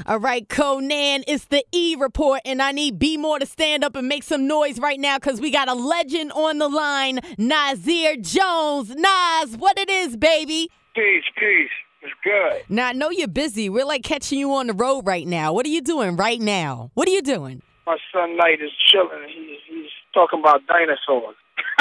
All right, Conan, it's the E Report, and I need B More to stand up and make some noise right now because we got a legend on the line, Nasir Jones. Nas, what it is, baby? Peace. It's good. Now, I know you're busy. We're like catching you on the road right now. What are you doing right now? What are you doing? My son Knight is chilling. He's talking about dinosaurs.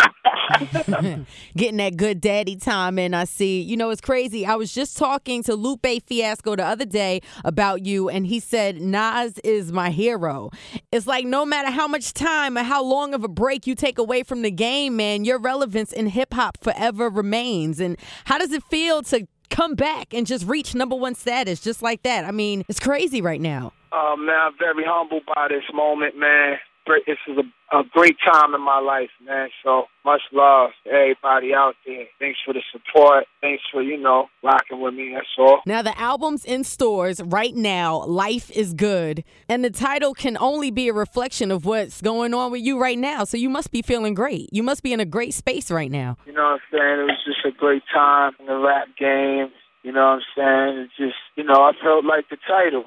Getting that good daddy time in, I see. You know, it's crazy. I was just talking to Lupe Fiasco the other day about you, and he said, Nas is my hero. It's like no matter how much time or how long of a break you take away from the game, man, your relevance in hip-hop forever remains. And how does it feel to come back and just reach #1 status just like that? I mean, it's crazy right now. Man, I'm very humbled by this moment, man. This is a great time in my life, man. So much love to everybody out there. Thanks for the support. Thanks for, rocking with me. That's all. Now, the album's in stores right now. Life is Good. And the title can only be a reflection of what's going on with you right now. So you must be feeling great. You must be in a great space right now. You know what I'm saying? It was just a great time in the rap game. You know what I'm saying? It just, I felt like the title,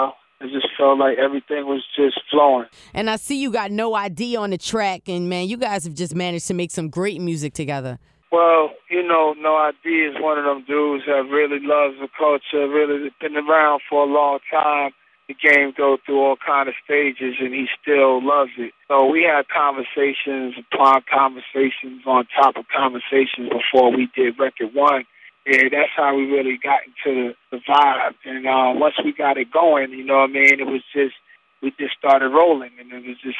It just felt like everything was just flowing. And I see you got No ID on the track, and, man, you guys have just managed to make some great music together. Well, No ID is one of them dudes that really loves the culture, really been around for a long time. The game goes through all kind of stages, and he still loves it. So we had conversations upon conversations on top of conversations before we did record one. Yeah, that's how we really got into the vibe. And once we got it going, it was just, we just started rolling. And it was just,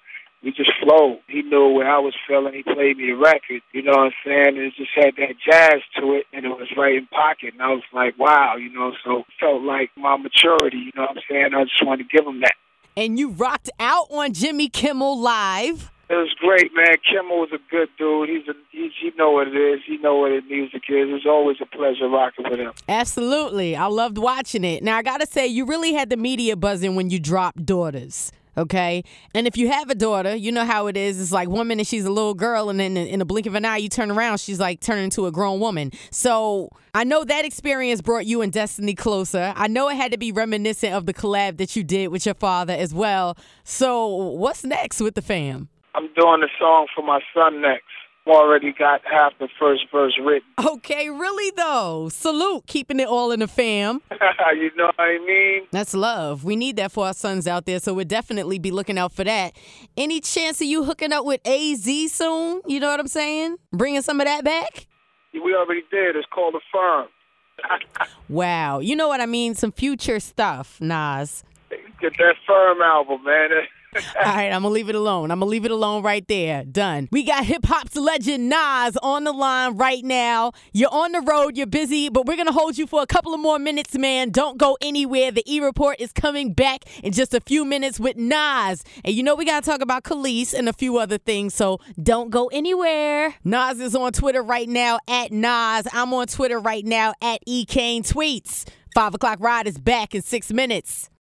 we just flowed. He knew where I was feeling. He played me a record, you know what I'm saying? And it just had that jazz to it, and it was right in pocket. And I was like, wow, so it felt like my maturity, you know what I'm saying? I just wanted to give him that. And you rocked out on Jimmy Kimmel Live. It was great, man. Kimmel was a good dude. He know what it is. He know what his music is. It's always a pleasure rocking with him. Absolutely. I loved watching it. Now, I got to say, you really had the media buzzing when you dropped Daughters, okay? And if you have a daughter, you know how it is. It's like 1 minute she's a little girl, and then in a blink of an eye, you turn around, she's like turning into a grown woman. So I know that experience brought you and Destiny closer. I know it had to be reminiscent of the collab that you did with your father as well. So what's next with the fam? I'm doing a song for my son next. Already got half the first verse written. Okay, really though. Salute, keeping it all in the fam. You know what I mean? That's love. We need that for our sons out there, so we'll definitely be looking out for that. Any chance of you hooking up with AZ soon? You know what I'm saying? Bringing some of that back? We already did. It's called Affirm. Wow. You know what I mean? Some future stuff, Nas. Get that Firm album, man. All right, I'm going to leave it alone. I'm going to leave it alone right there. Done. We got hip-hop's legend Nas on the line right now. You're on the road. You're busy, but we're going to hold you for a couple of more minutes, man. Don't go anywhere. The E-Report is coming back in just a few minutes with Nas. And we got to talk about Khalees and a few other things, so don't go anywhere. Nas is on Twitter right now, @Nas. I'm on Twitter right now, @EKaneTweets. 5 o'clock ride is back in 6 minutes.